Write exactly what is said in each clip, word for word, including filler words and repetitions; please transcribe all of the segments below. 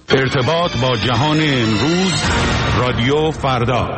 ارتباط با جهان امروز، رادیو فردا.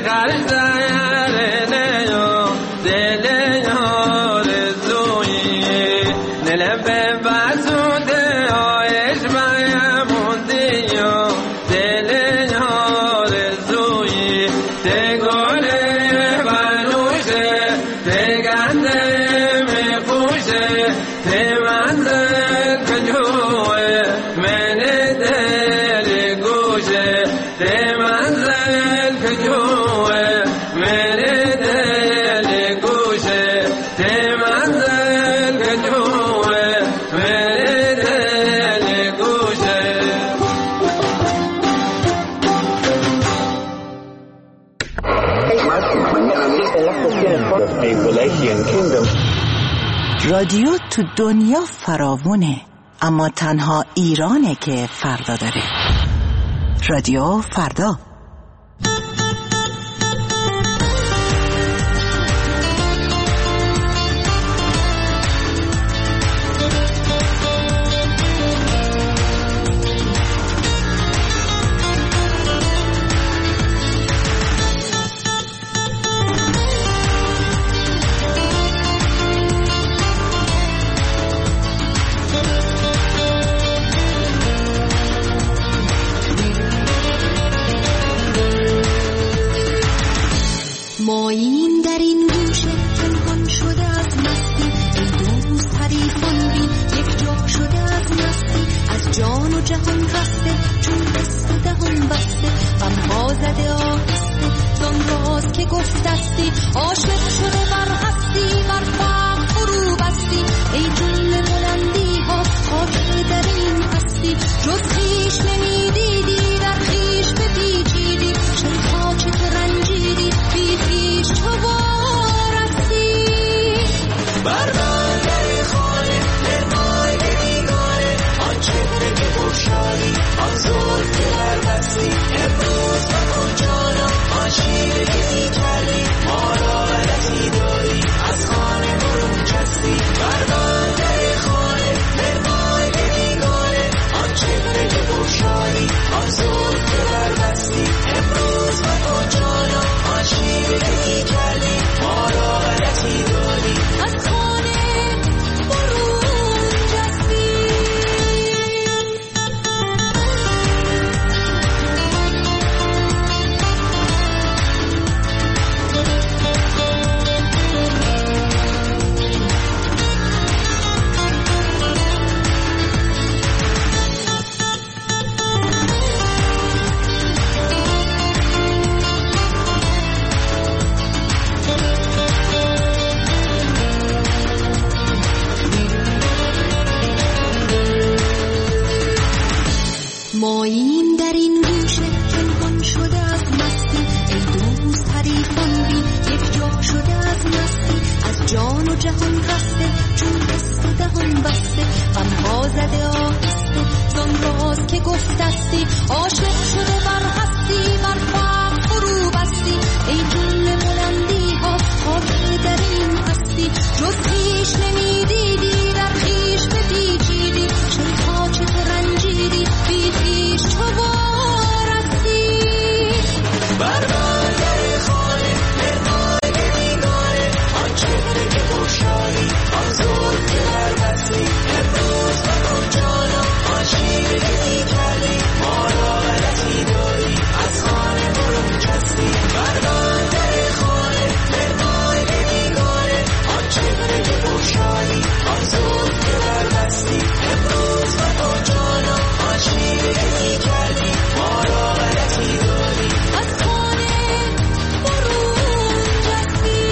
دل آرزویی رادیو تو دنیا فراوونه، اما تنها ایرانه که فردا داره. رادیو فردا. ماییم در این گوشه پنهان شده از مستی، ای دوست حریفان بین یک جا شده از مستی، از جان و جهان رسته چون دست و دهان بسته، غمها زده آهسته زان راز که گفتستی، عاشق شده بر هستی بر فقر فرو بستی، ای جمله بلندی ها خاک در این هستی، جز خویش نمیدیدی در خویش بپیچیدی، شیخا چه که رنجیدی بی خویش تو بارستی، بر بندر خانه مرمای بیگانه، آن چهره که بگشایی آن زلف که بربستی، امروز مکن جانا آن شیوه که می کردی، ما را غلطی داری از خانه برون جستی، بر بندر خانه مرمای بیگانه، آن چهره که بگشایی آن زلف که بربستی، امروز مکن جانا آن شیوه که می کردی، ما را غلطی داری از خانه برون جستی. ماییم در این گوشه پنهان شده از مستی، ای دوست حریفان بین یک جا شده از مستی، از جان و جهان رسته چون دست و دهان بسته، غمها زده آهسته زان راز که گفتستی، عاشق شده بر هستی بر فقر فرو بستی، ای جمله بلندی ها خاک در این هستی، جز خویش نمیدیدی در خویش بپیچیدی، شیخا چه که رنجیدی بی خویش تو بارستی، بر بندر خانه مرمای بیگانه، آن چهره که بگشایی آن زلف که بربستی، امروز مکن جانا آن شیوه که می کردی، ما را غلطی داری از خانه برون جستی، بر بندر خانه مرمای بیگانه، آن چهره که بگشایی آن زلف که بربستی، امروز مکن جانا آن شیوه که می کردی، ما را غلطی داری از خانه برون جستی.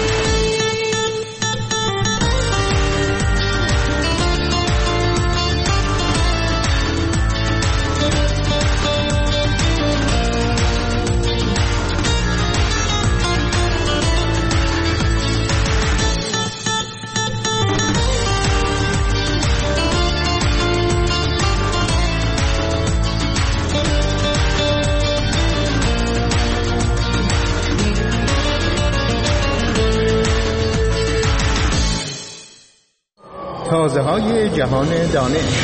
تازه های جهان دانش.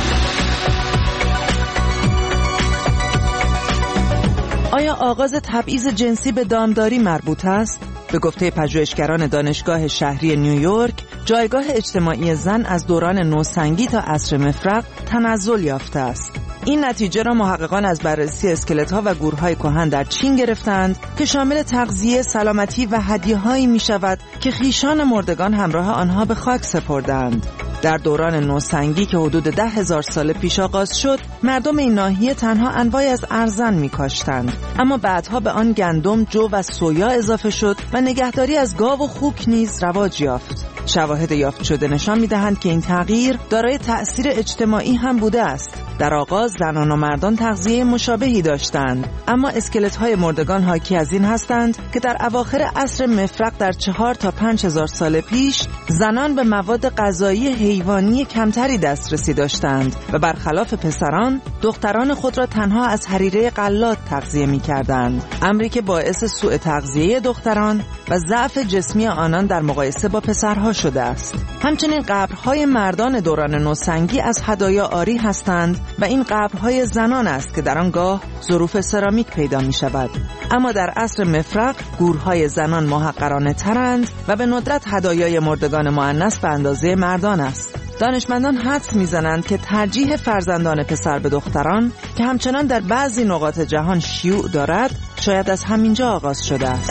آیا آغاز تبعیض جنسی به دامداری مربوط است؟ به گفته پژوهشگران دانشگاه شهری نیویورک، جایگاه اجتماعی زن از دوران نوسنگی تا عصر مفرق تنزل یافته است. این نتیجه را محققان از بررسی اسکلت‌ها و گورهای کهن در چین گرفتند که شامل تغذیه، سلامتی و هدیه‌هایی می‌شود که خویشان مردگان همراه آنها به خاک سپردند. در دوران نوسنگی که حدود ده هزار سال پیش آغاز شد، مردم این ناحیه تنها انواعی از ارزن می‌کاشتند، اما بعدها به آن گندم، جو و سویا اضافه شد و نگهداری از گاو و خوک نیز رواج یافت. شواهد یافت شده نشان می‌دهند که این تغییر دارای تأثیر اجتماعی هم بوده است. در آغاز زنان و مردان تغذیه مشابهی داشتند، اما اسکلت‌های مردگان حاکی از این هستند که در اواخر عصر مفرق در چهار تا پنج هزار سال پیش زنان به مواد غذایی حیوانی کمتری دسترسی داشتند و برخلاف پسران دختران خود را تنها از حریره غلات تغذیه می‌کردند، امری که باعث سوء تغذیه دختران و ضعف جسمی آنان در مقایسه با پسرها شده است. همچنین قبرهای مردان دوران نوسنگی از هدایا عاری هستند و این قبرهای زنان است که در آنگاه ظروف سرامیک پیدا می شود. اما در عصر مفرق گورهای زنان محقرانه ترند و به ندرت هدایای مردگان مؤنث به اندازه مردان است. دانشمندان حدس میزنند که ترجیح فرزندان پسر به دختران که همچنان در بعضی نقاط جهان شیوع دارد شاید از همینجا آغاز شده است.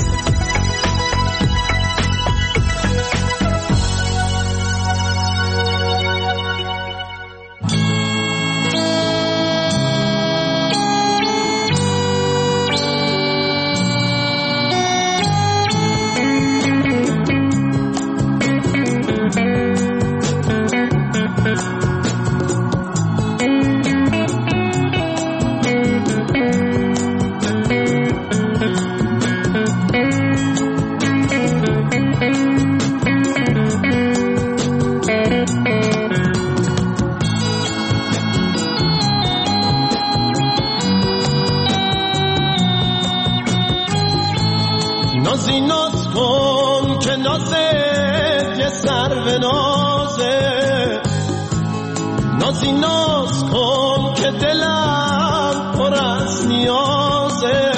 نازی ناز کن که نازت یه سر به نازه، نازی ناز کن که دلم پر از نیازه،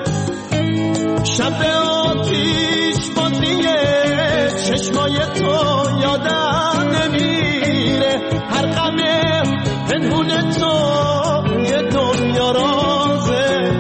شب آتیش بازیه چشمای تو یادم نمیره، هر غمه پنهون تو یه دنیا رازه.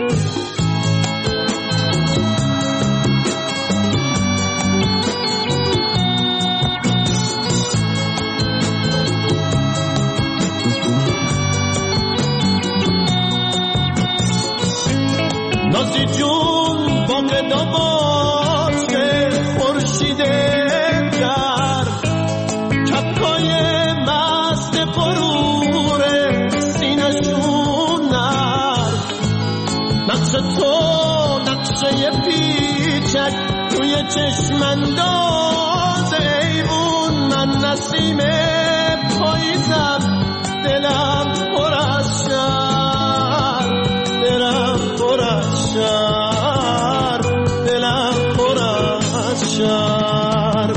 نازی جون باقدا باشه خورشیده در کپکای مست غرور سینشون نر، نقش تو نقشه پیچک توی چشم انداز ایوون، من نسیم پاییزم دلم پر از شر، دلم پر از شر، دلم پر از شر.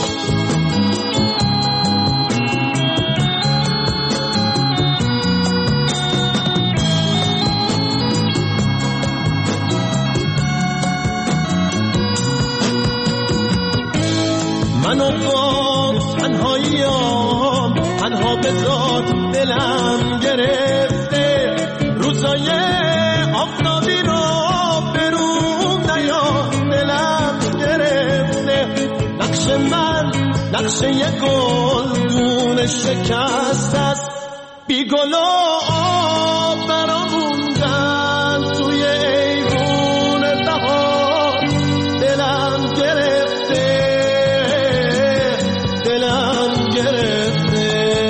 منو با تنهاییام تنها بذار، دلم گرفته روزای آفتابی رو بروم نیار، دلم گرفته نقش من نقشه یه گلدون شکست است، بی گل و آب براموندن توی ایوون بهار، دلم گرفته دلم گرفته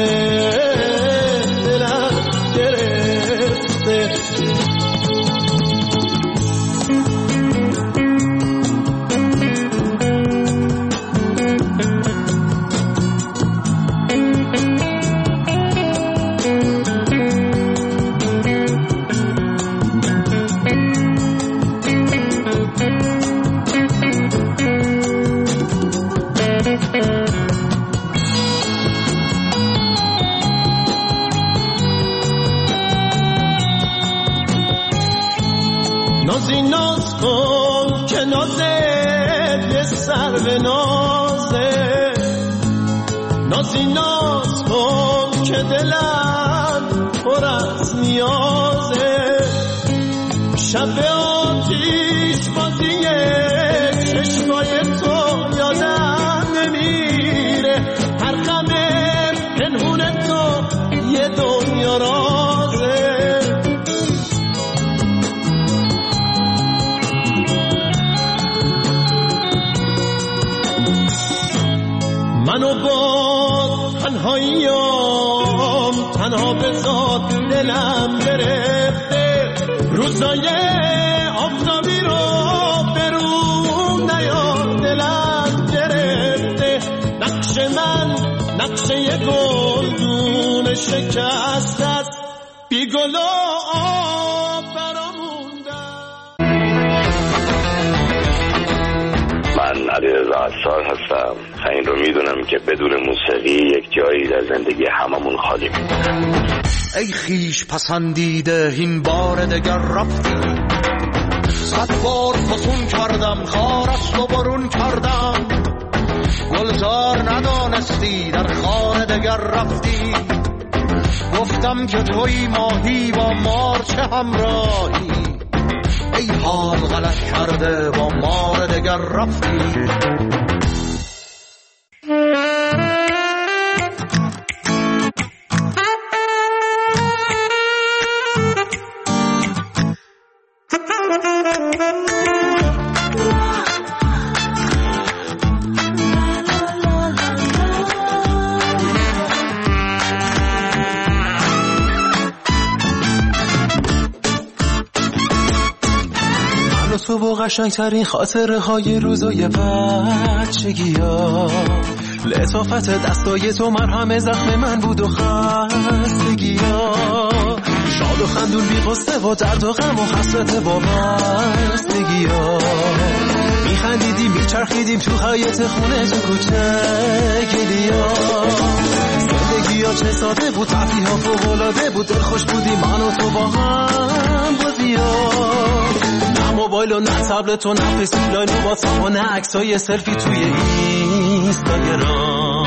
دلم گرفته. نازی ناز کن که نازت یه سر به نازه، نازی ناز کن که دلم پر از نیازه، شب آتیش بازیه چشمای تو یادم نمیره، هر غم پنهون تو یه دنیا رازه. منو با تنهاییام تنها به ذات دلم گرفته، روزای آفتابی رو به روم نیاد دلم گرفته، نقش من نقشه یه گلدون شکست است، بی گل و آب براموندم. من علیرضا عصار هستم. این رو میدونم که بدون موسیقی یک جایی در زندگی هممون خالی میمونه. ای خیش پسندیده این بار دگر رفتی، صد بار فسون کردم خارست و برون کردم، گلزار ندانستی در خانه دگر رفتی، گفتم که توی ماهی با مار چه همراهی، ای حال غلط کرده با مار دگر رفتی. تو با قشنگترین خاطره های روزای بچگی ها، لطافت دستای تو مرهم زخم من بود و خستگی ها، شاد و خندون بی قصه و درد و غم و حسرت با بستگی ها، میخندیدیم میچرخیدیم تو حیاط خونه تو کوچه گلی ها، زندگی ها چه ساده بود، تفریح ها فوق العاده بود، دل خوش بودیم من و تو با هم بازی ها، موبایل و نه تبلت و نه فیسبوک و واتساپ و نه عکسای سلفی توی اینستاگرام.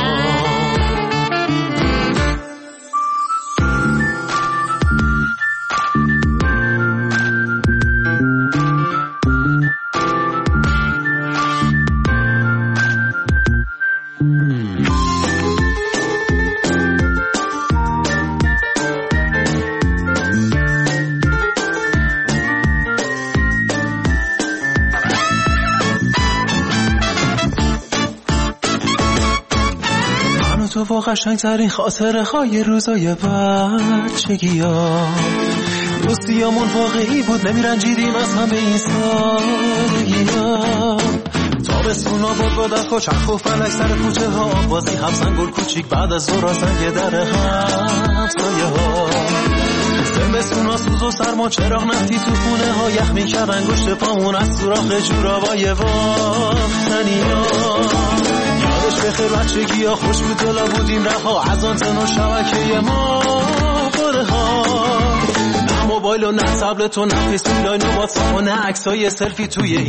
تو با قشنگترین خاطره های روزای بچگی ها، دوستیامون واقعی بود، نمیرنجیدیم از همه این سادگی ها، تابستونا بود با دخ و چرخ و فلک سر کوچه ها، بازی همسن گل کوچیک بعد از ظهر سنگ در همسایه ها، زمستونا سوز و سرما چراغ نفتی تو خونه ها، یخ میکرد انگشت پامون از سوراخ جورابای واختنی ها، بخیر بچگی ها خوش بود دلا بودیم رها، از آنتن و شبکه ما باره ها، نه موبایل و نه تبلت و نه فیسبوک و واتساپ و نه عکسای سلفی توی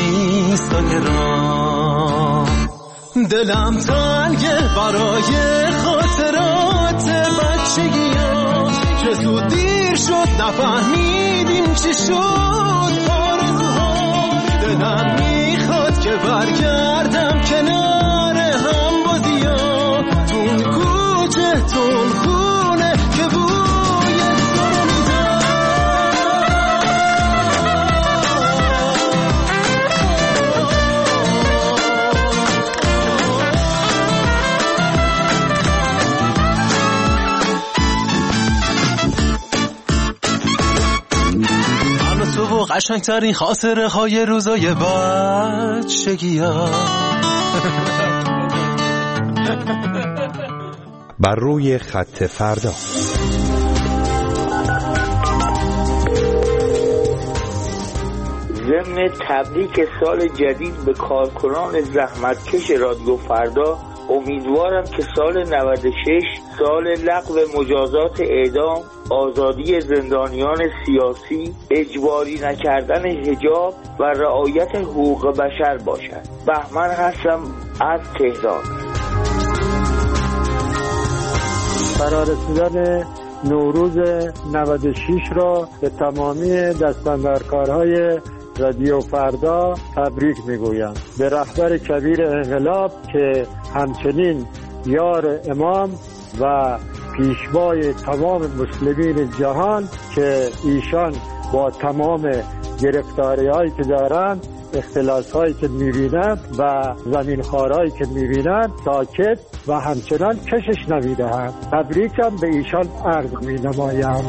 اینستاگرام. دلم تنگه برای خاطرات بچگی ها، چه زود دیر شد نفهمیدیم چی شد آرزوها، دلم میخواد که برگردم کنار هم بازی ها، تون کوچه تون خونه که بوی تو رو میدم. من تو و قشنگترین خاطره های روزای بچگی ها. بر روی خط فردا. ضمن تبریک سال جدید به کارکنان زحمتکش رادیو فردا، امیدوارم که سال نود و شش سال لغو مجازات اعدام، آزادی زندانیان سیاسی، اجباری نکردن حجاب و رعایت حقوق بشر باشد. بهمن هستم از تهران. فرارسیدن نوروز نود و شش را به تمامی دستاندرکارهای رادیو فردا تبریک میگویم. به رهبر کبیر انقلاب که همچنین یار امام و پیشوای تمام مسلمین جهان که ایشان با تمام گرفتاری هایی که دارند، اختلاس هایی که میبینند و زمین خارهایی که میبینند ساکت و همچنان کشش نمیدهند. تبریکم به ایشان عرض مینمایم.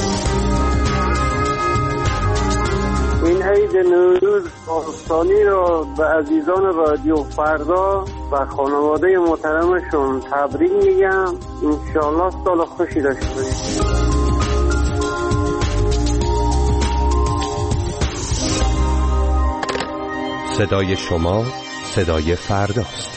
این عید نوروز آستانی را به عزیزان رادیو فردا و خانواده محترمشون تبریک میگم. انشاءالله سال خوشی داشته باشید. صدای شما صدای فرداست.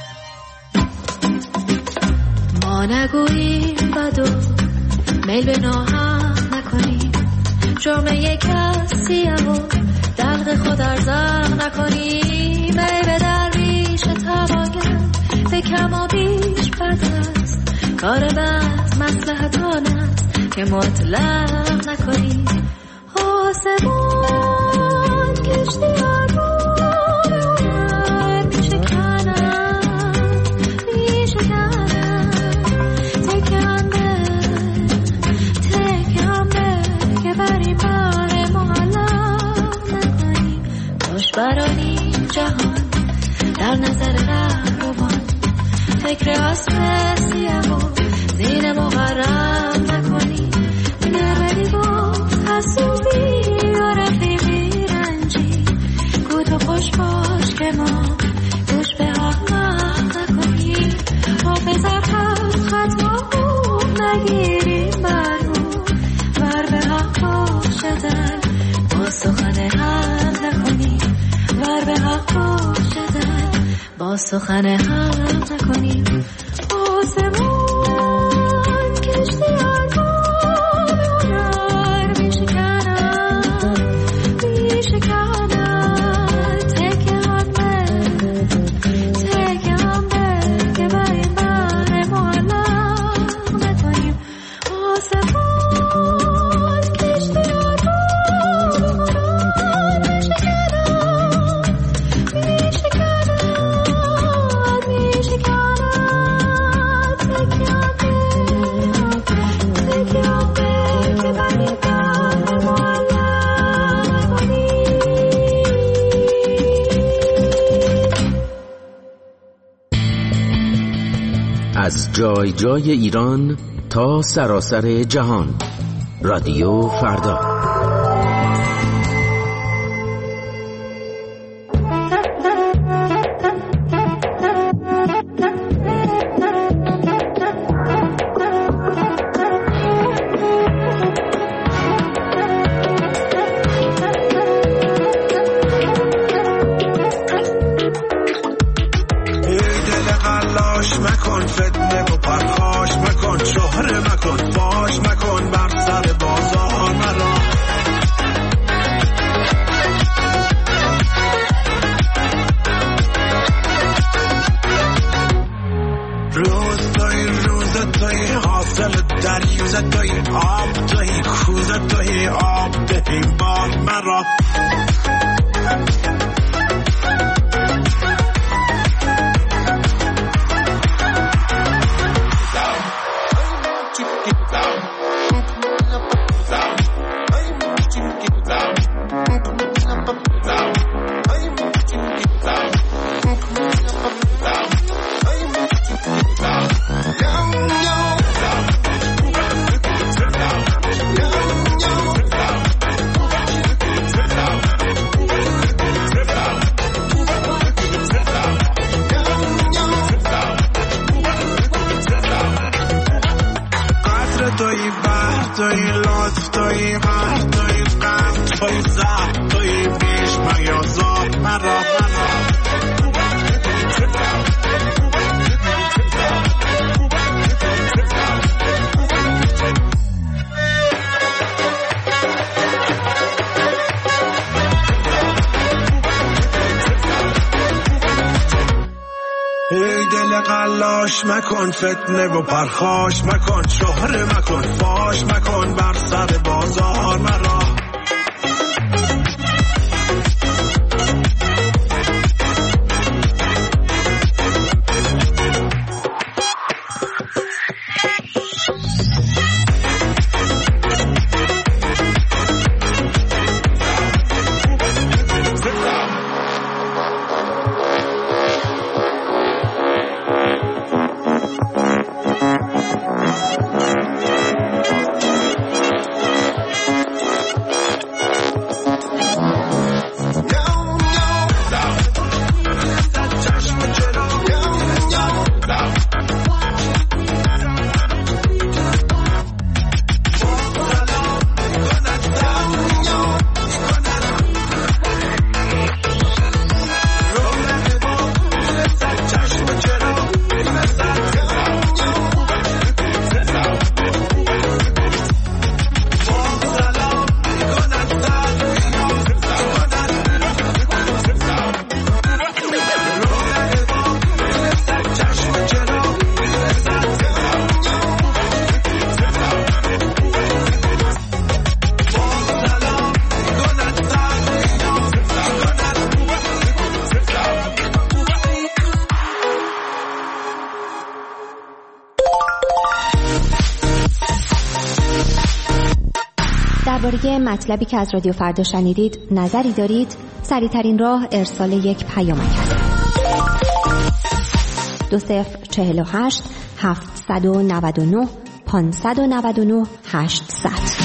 ما نگوییم بدو میل به ناهم نکنیم، جامعه کسیم و دلق خود ارزم نکنیم. ای به درویش تواگر به کم و بیش بد است، کار بد مصلحتان است که مطلق نکنیم. آسمان کشتی برانی جهان در نظر رهروان، فکر اسب سیاه و زیر مغرم نکنی. نروی با حسوبی و رفیقی رنجی، گو تو خوش باش که ما گوش به احمق نکنی. حافظ حق خطا نگیریم برو بر به حق باشدن، با سخن هم نکنی ور به حق باشدن، با سخن هم نکنیم. آسمان کشتی ارباب هنر میشکنن میشکنن، تکه هم به تکه هم به که بر این بر معلق نکنیم. آسمان کشتی ارباب هنر از جای جای ایران تا سراسر جهان، رادیو فردا. تلاش مکن، فتنه و پرخاش مکن، شهره مکن، فاش مکن بر سر بازار مرا. درباره مطلبی که از رادیو فردا شنیدید نظری دارید؟ سریع‌ترین راه ارسال یک پیامک است. دو صفر چهل و هشت هفتصد و نود و نه پانصد و نود و نه هشتصد.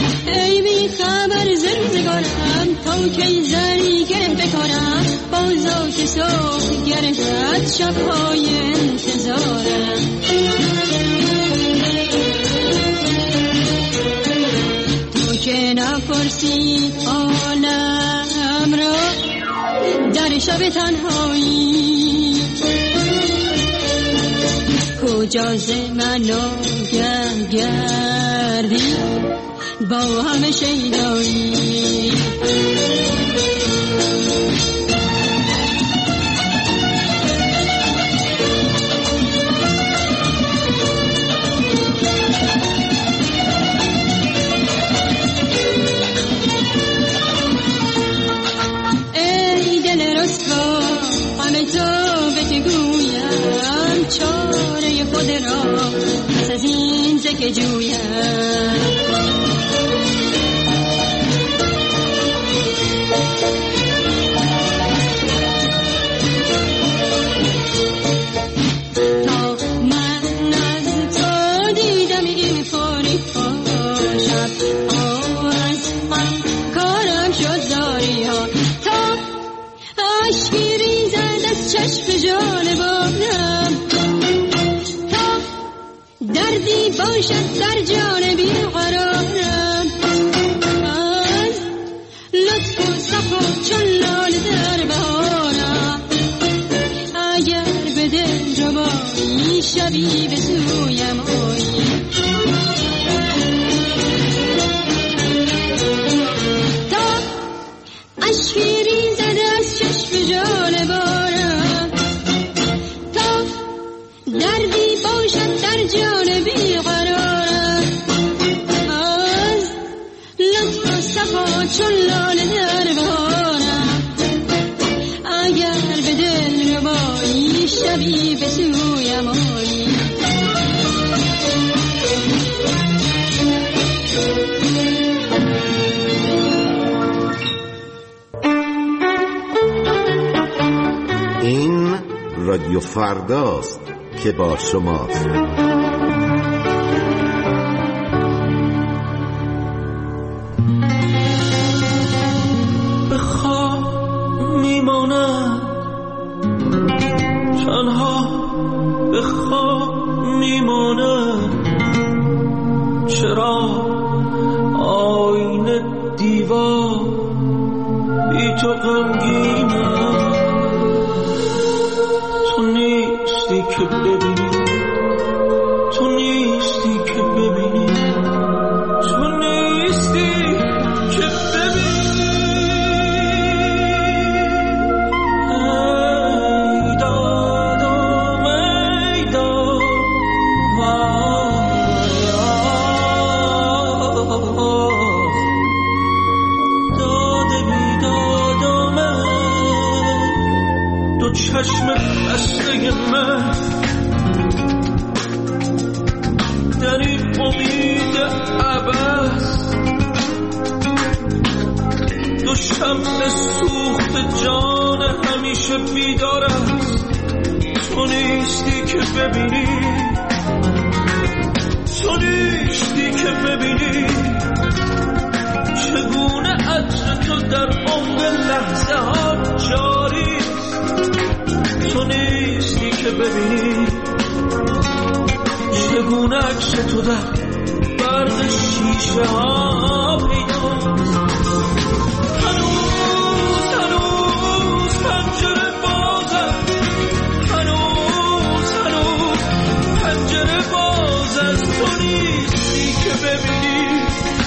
کی زری گره بکنم بازار که صبح گردد شبهای انتظارم. تو که نپرسی حالم را در شب تنهایی، کجا ز من گردی با همه شیدایی. ای دل رسوا همه تو به گویم، چاره خود را پس از این زک جویم. باشد در جان بیقرارم، از لطف و صفا چون لاله در بهارم. اگر به دل ربایی شبی به سویم آیی، تا اشکی ریزد از چشم جان بارم، تا دردی باشد در جان بیقرارم، از لطف و صفا چون لاله در بهارم. اگر به دل ربایی شبی به سویم آیی، این رادیو فرداست که با شماست. به خواب میمانم تنها، به خواب میمانم. چرا آینه دیوار بی تو غمگینم؟ تو نیستی که ببینی، تو نیستی که ببینی، تو نیستی که ببینی. ای دادم ای دادم داده بی دادم، دو چشم بسته من در این امید عبث، دو شمع سوخت جان همیشه بیدار است. تو نیستی که ببینی، تو نیستی که ببینی چگونه عطر تو در عمق لحظه ها جاری. تو نیستی که ببینی چگونه عکس تو در برق شیشه ها پیداست. هنوز هنوز پنجره بازم، هنوز هنوز پنجره باز است. تو نیستی که ببینی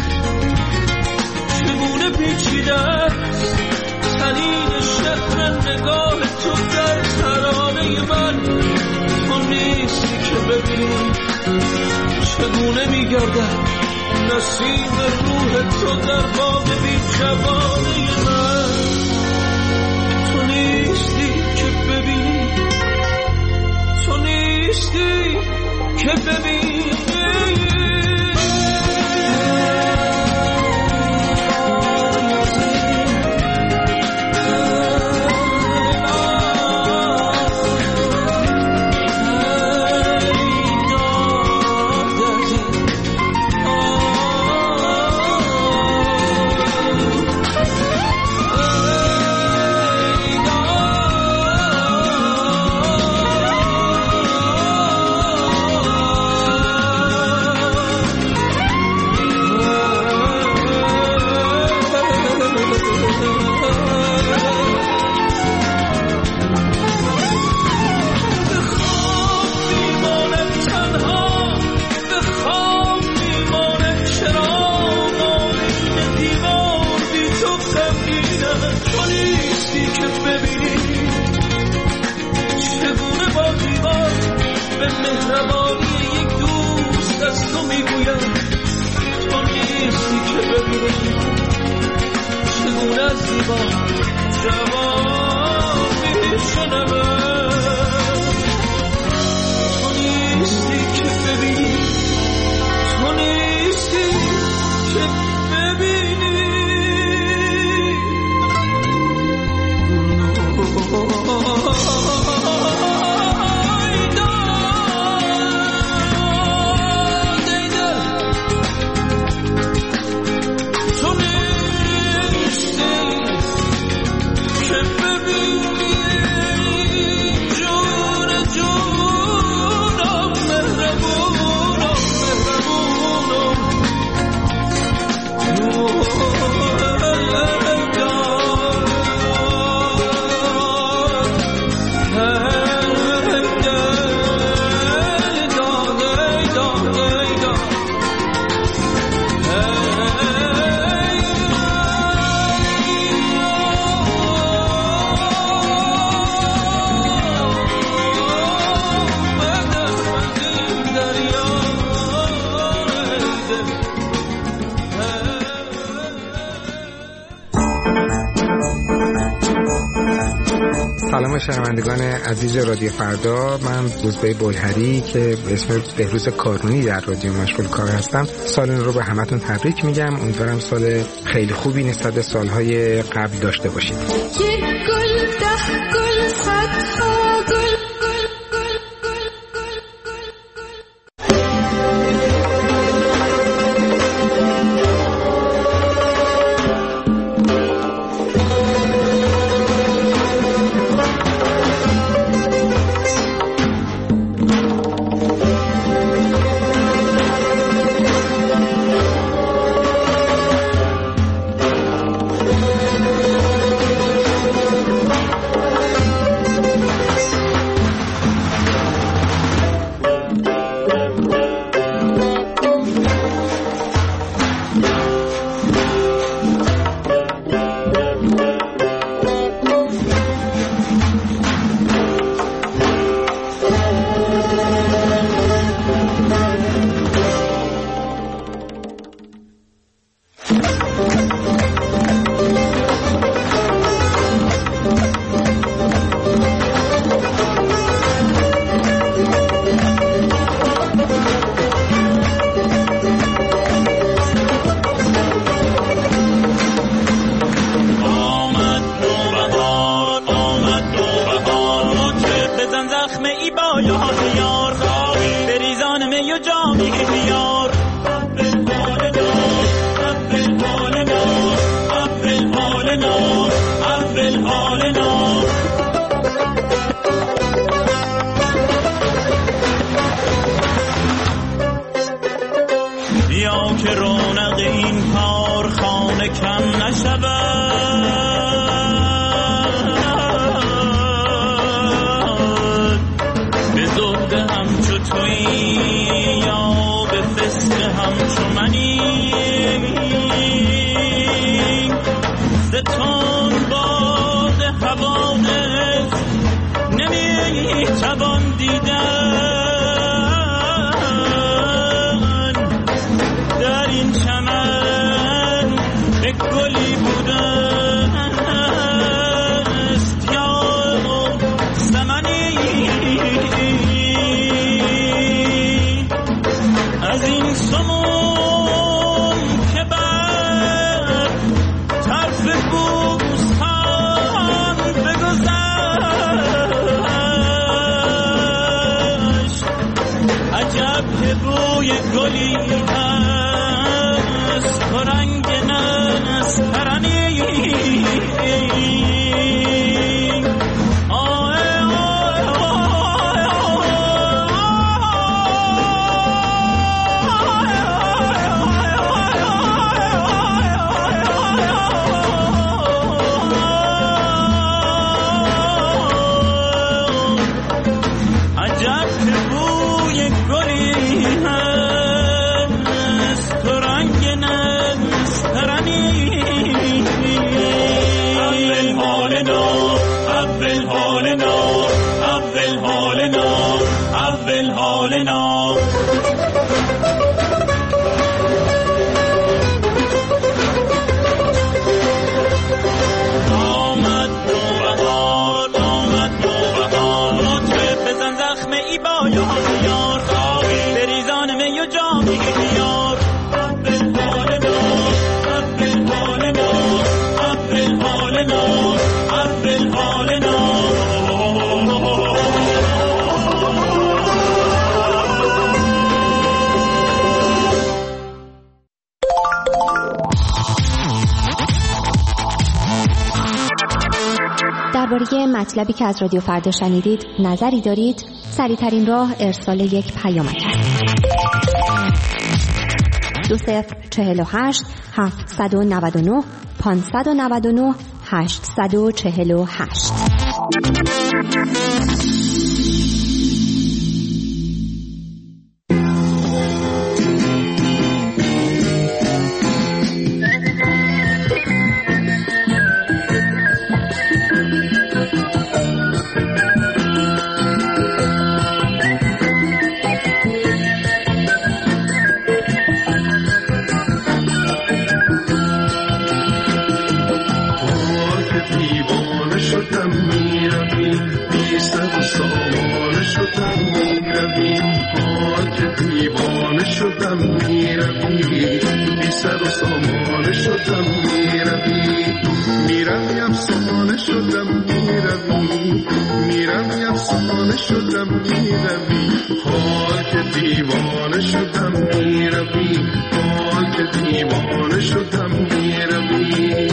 چگونه پیچیده است تنین شهر نگاه تو در ترانه من. تو نیستی که ببینی چگونه میگردد نسیم روح تو در باغ بی جوانه من. تو نیستی که ببینی، تو نیستی که ببینی. سلام شنوندگان عزیز رادیو فردا، من روزبه بلهری که به اسم بهروز کارونی در رادیو مشغول کار هستم. سال نو رو به همتون تبریک میگم. امیدوارم سال خیلی خوبی نسبت به سالهای قبل داشته باشید. دیگه بیار اول حال نار اول حال نار اول حال نار اول حال نار. درباره مطلبی که از رادیو فردا شنیدید نظری دارید؟ سریع‌ترین راه ارسال یک پیامک است. دو صفر چهل و هشت هفتصد و نود و نه پانصد و نود و نه هشتصد و چهل و هشت. شدم میروی بی سر و سامانه شدم میروی میروی افسانه شدم میروی میروی افسانه شدم میروی حال که دیوانه شدم میروی حال که دیوانه شدم میروی.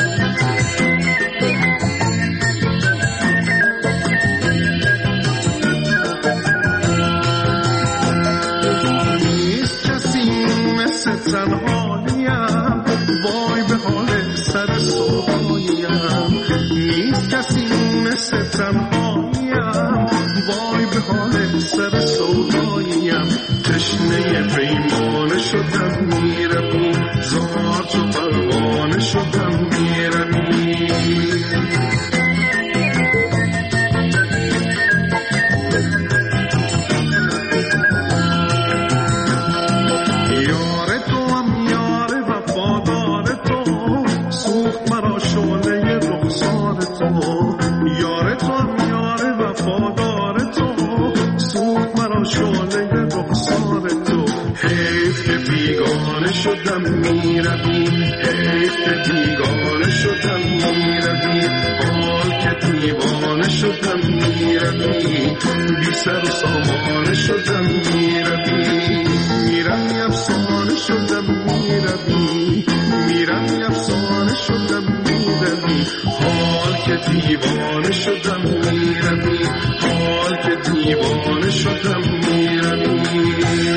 تنهاییم وای به حال سر سوهایم نیست کسی مثل تنهاییم وای به حال سر سوهایم تشنه پیمانه شدم میروی زار تو پروانه شدم میروی. شدم میروی حیف که بیگانه شدم میروی حال که دیوانه شدم میروی بی سر و سامانه شدم میروی میروی افسانه شدم میروی میروی افسانه شدم میروی حال که دیوانه شدم میروی حال که دیوانه شدم میروی.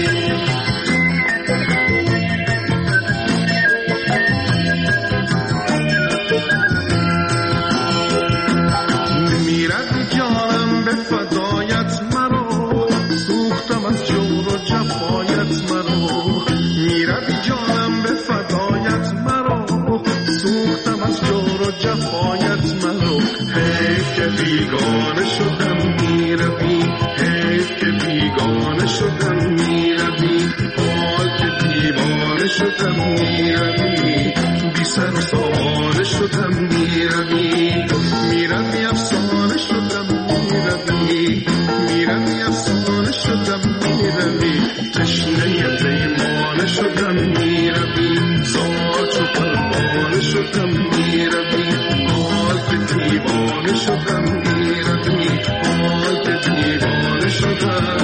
بیگانه شدم میروی حیف که بیگانه شدم میروی حال که دیوانه شدم میروی بی سر و سامانه شدم میروی میروی افسانه شدم میروی میروی افسانه شدم میروی تشنه پیمانه شدم میروی زار چو پروانه شدم میروی حال که دیوانه شدم میروی حال که دیوانه شدم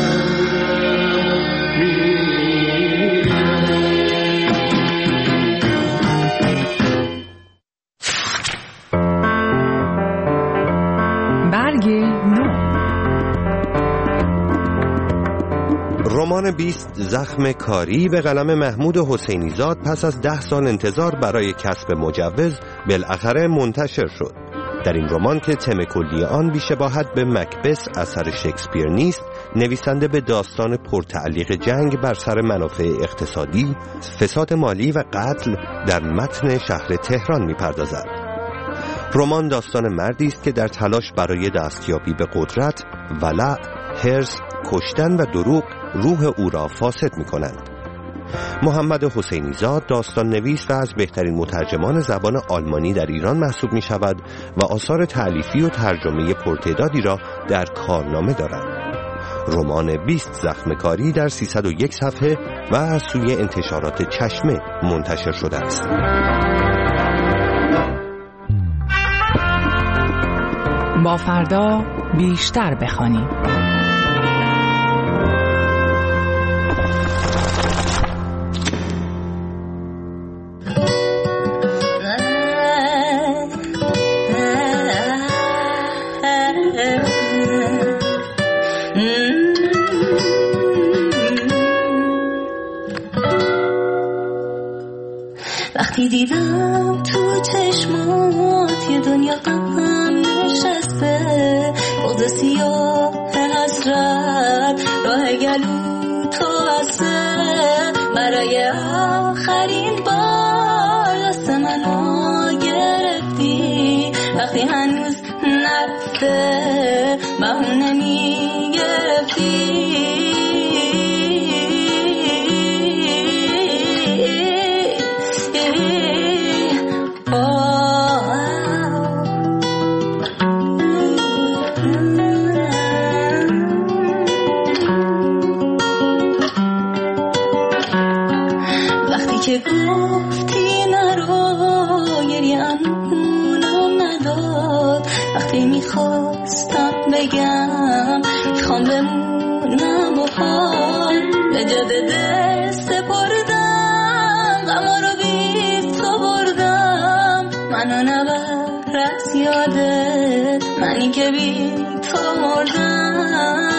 برگ نو. رمان بیست زخم کاری به قلم محمود حسینی زاد پس از ده سال انتظار برای کسب مجوز بالاخره منتشر شد. در این رمان که تم کلی آن بی‌شباهت به مکبث اثر شکسپیر نیست، نویسنده به داستان پرتعلیق جنگ بر سر منافع اقتصادی، فساد مالی و قتل در متن شهر تهران می‌پردازد. رمان داستان مردی است که در تلاش برای دستیابی به قدرت، ولع، حرص، کشتن و دروغ روح او را فاسد می‌کنند. محمد حسینی زاد داستان نویس و از بهترین مترجمان زبان آلمانی در ایران محسوب می شود و آثار تألیفی و ترجمه پرتعدادی را در کارنامه دارد. رمان بیست زخم کاری در سیصد و یک صفحه و از سوی انتشارات چشمه منتشر شده است. با فردا بیشتر بخوانیم. وقتی دیدم تو چشمات یه دنیا غم نشسته، بغض سیاه حسرت راه گلو تو هسته، برای آخرین بار دست منو گرفتی، وقتی هنوز نرفته بهونه میگرفتی. که گفتی نرو گریه امونم نداد، وقتی میخواستم بگم میخوام بمونم و حال به جاده دست بردم، غما رو بی تو بردم، منو نبر از یادت، منی که بی تو مردم.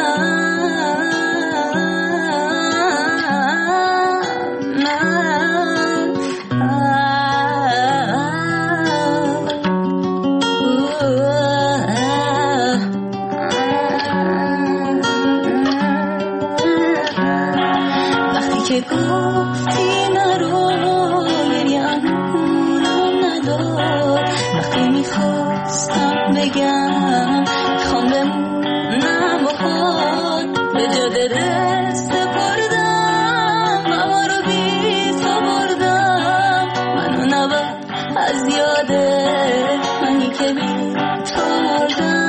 که گفتی نرو گریه امونم نداد، وقتی میخواستم بگم میخوام بمونم و خود به جاده دست بردم، غما رو بی تو بردم، منو نبر از یاده، منی که بی تو مردم.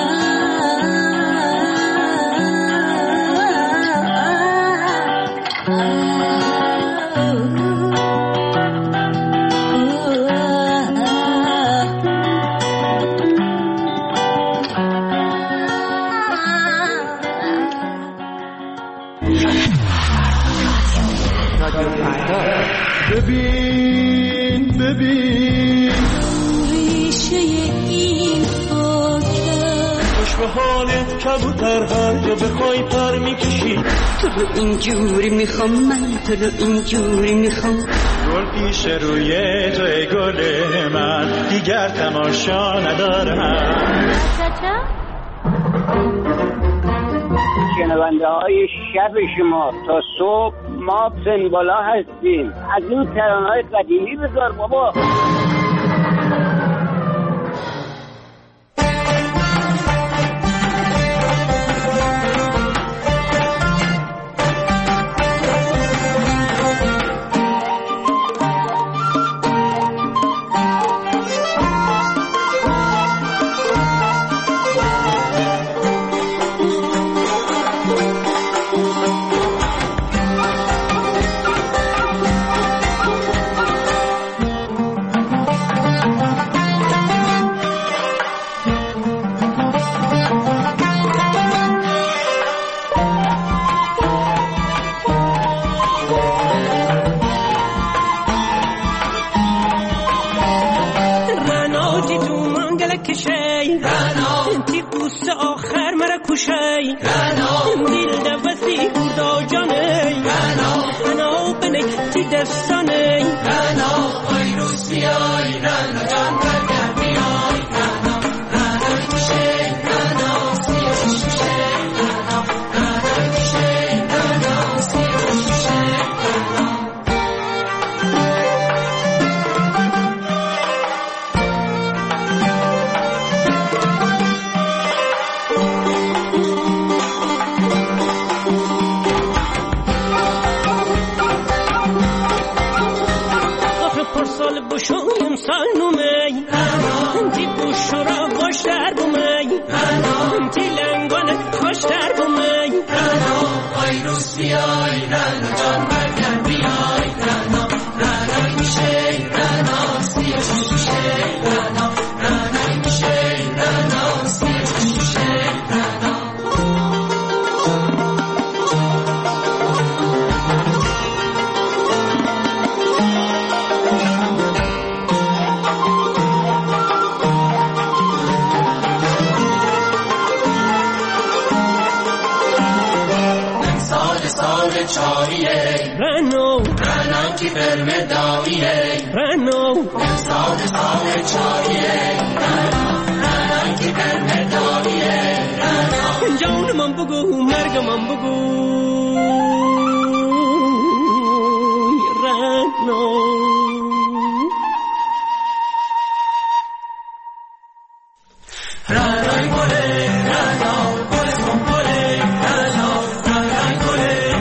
ببین ببین ریشه این خاکه، خوش به حالت کبوتر هر جا بخوای پر میکشی، تو رو اینجوری میخوام، من تو رو اینجوری میخوام، گل پیش روی جای گل من دیگر تماشا ندارم. شنونده های شب شما تا صبح ما سنبالا هستیم، از این ترانه‌های قدیمی بذار بابا. خوش در بومه ای روز بیای رنا جان برگرد بیای رنا رنا میشه رنا سی میشه رنا رنا میشه رنا سی میشه رنا چاریه رنو رنو کی فرم داویه رنو سال سال چاریه رنو رنو کی فرم داویه رنو جان من بگو مرگ من بگو رنو رنوی گله رنو گل سون گله رنو رنوی گله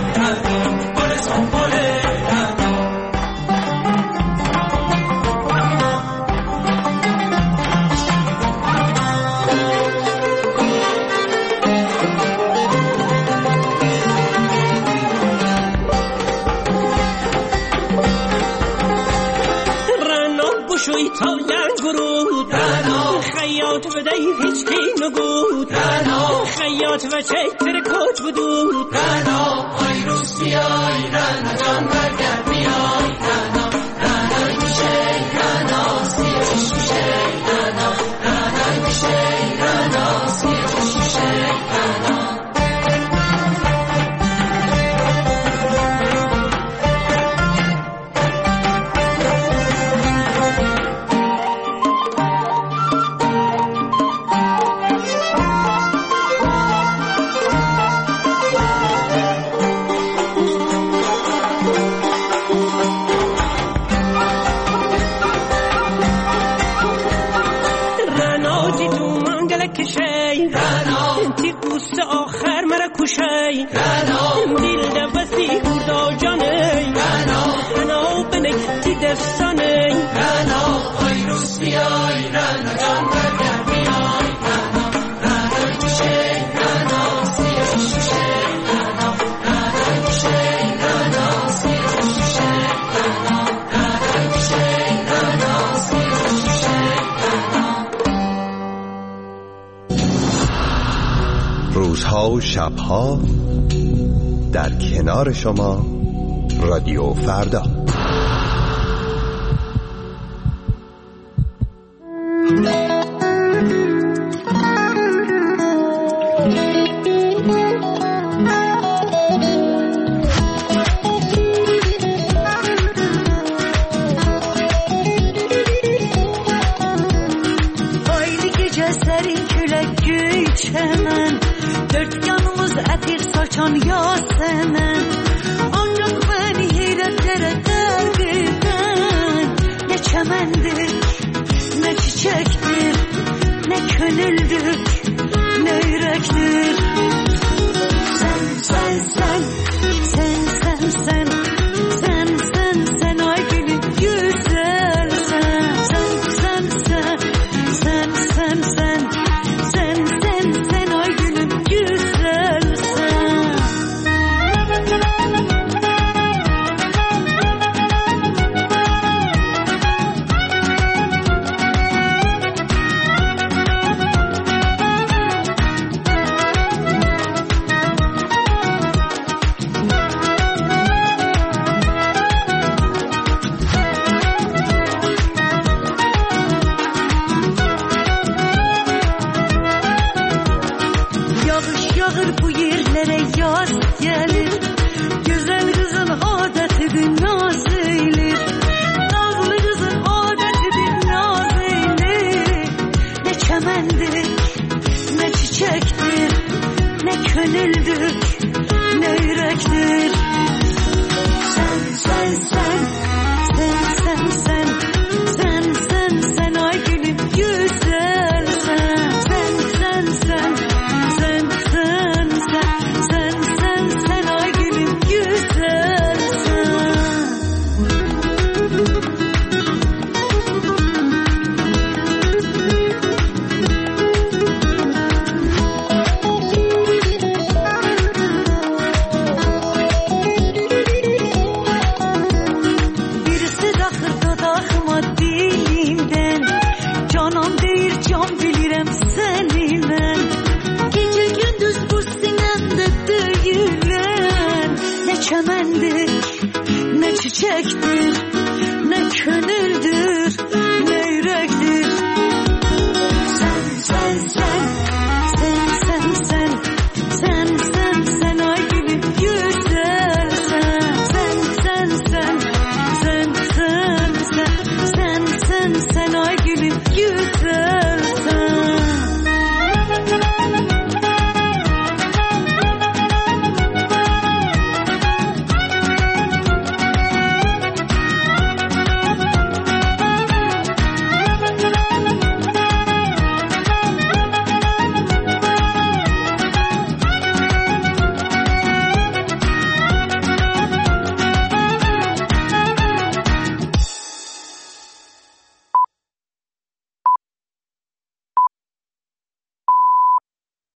شوی تا لنگرود خیاط و دی هیچ کی نگود خیاط و چکتر کج بدود آی روز بیای رنا جان برگرد بیای رنا رنا میشه رنا سیرش میشه رنا رنا میشه رنا سیرش میشه رنا آخر مرا کشی دل دبستی کردا جانی رنا بنک تی دستانی رنا آی روز بیای رنا جان برگرد بیای رنا رنا میشه رنا سیرش میشه رنا رنا میشه رنا سیرش میشه رنا رنا میشه رنا سیرش میشه رنا روزها و شبها در کنار شما رادیو فردا. Hayli gece serin külek güçemen dört yanımız etir saçan yasemen ancak beni heyretlere derdinden ne çemendir ne çiçektir ne könüldür ne yürektir sen sen sen sen sen sen sen sen sen ay gülüm güzel sen sen sen sen sen sen sen sen sen sen ay gülüm güzel sen Yağış yağır bu yerlere yaz gelir Güzel kızın adetidir naz eylir Nazlı kızın adetidir naz eylir Ne çemendir ne çiçektir ne könüldür ne yürektir Sen sen sen sen sen sen sen sen sen ay gülüm güzel sen sen sen sen sen sen sen sen sen ay gülüm çektir, ne könül